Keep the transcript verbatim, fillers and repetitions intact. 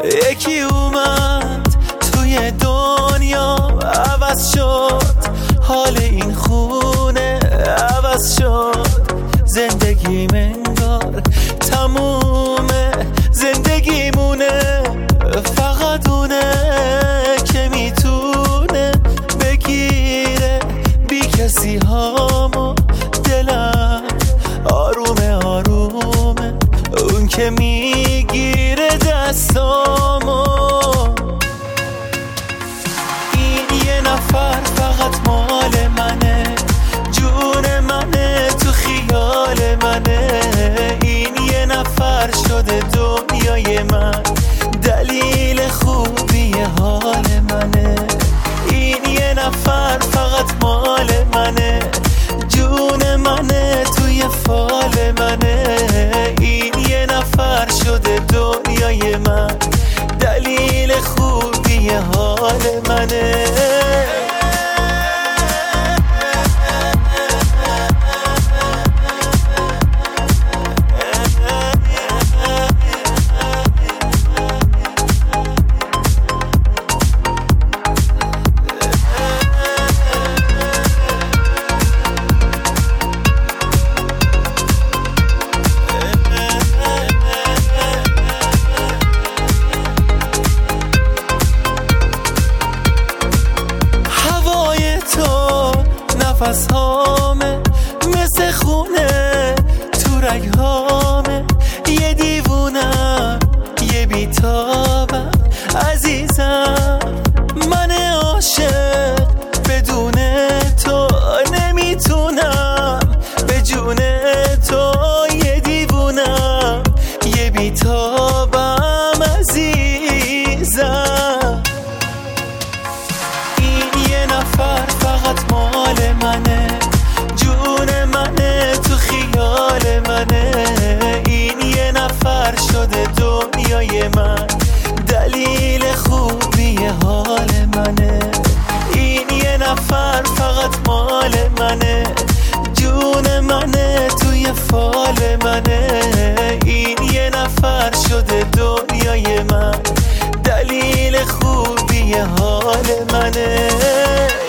یکی اومد توی دنیا عوض شد، حال این خونه عوض شد، زندگی منگار تمومه، زندگیمونه فقط اونه که میتونه بگیره بی کسی هامو، دلم آرومه آرومه اون که میگیره دستامو. این یه نفر فقط مال منه، جون منه تو خیال منه، این یه نفر شده دنیای من، دلیل خوبی حال منه. این یه نفر فقط مال منه، جون منه توی فال منه، این یه نفر شده دنیای من، دلیل خوبی حال منه. نفس هامه مثل خونه تو رگ هامه، یه دیوونم یه بیتابم عزیزم، من عاشق بدون تو نمیتونم، به جون تو یه دیوونم یه بیتابم عزیزم. این یه نفر فقط مال منه، جون منه تو خیال منه، این یه نفر شده دنیای من، دلیل خوبی حال منه. این یه نفر فقط مال منه، جون منه توی فال منه، این یه نفر شده دنیای من، دلیل خوبی حال منه.